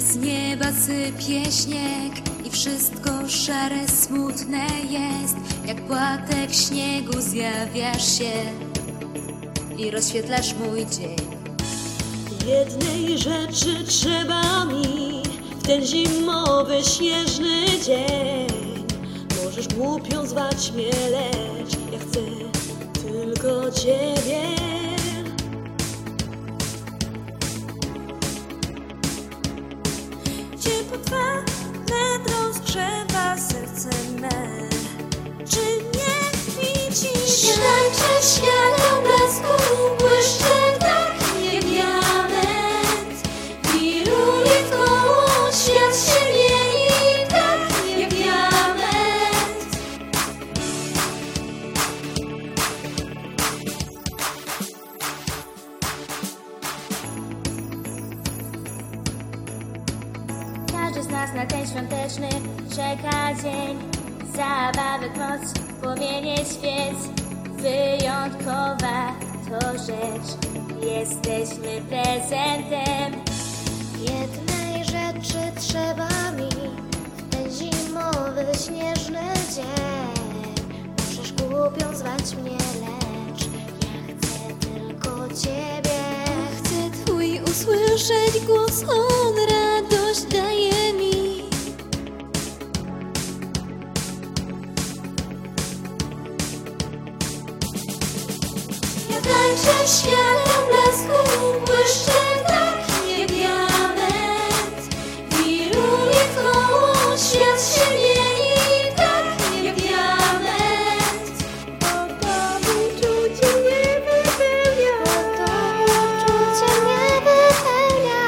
Z nieba sypie śnieg i wszystko szare, smutne jest. Jak płatek śniegu zjawiasz się i rozświetlasz mój dzień. Jednej rzeczy trzeba mi w ten zimowy, śnieżny dzień. Możesz głupią zwać mnie, lecz ja chcę tylko Ciebie. Ciepło Twe metro zgrzewa serce me. Czy nie widzisz? Nie tańczę światło blasku, błyszczy tak jak diament. Wiruje wkoło, świat się mieni tak jak diament. Każdy z nas na ten świąteczny czeka dzień. Zabawek moc, płomienie świec. Wyjątkowa to rzecz. Jesteśmy prezentem. Jednej rzeczy trzeba mi w ten zimowy, śnieżny dzień. Możesz głupią zwać mnie, lecz ja chcę tylko Ciebie. Chcę Twój usłyszeć głos, on radość daje mi. Ja tańczę światłem blasku, błyszczy tak jak diament. Wiruje wkoło, świat się mieni tak jak diament. Bo to uczucie mnie wypełnia. Bo to uczucie mnie wypełnia.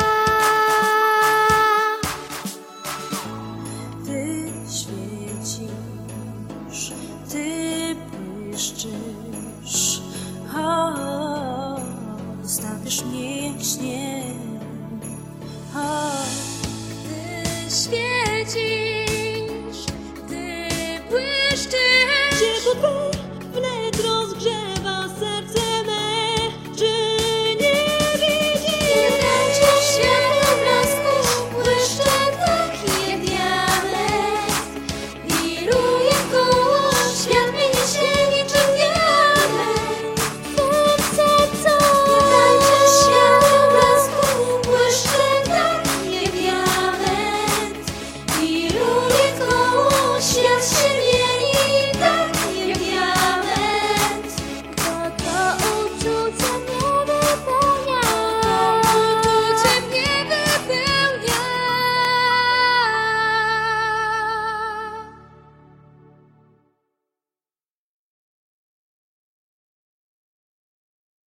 Ty świecisz, Ty błyszczysz. O, zostawisz mnie jak śnieg. O, Ty świecisz.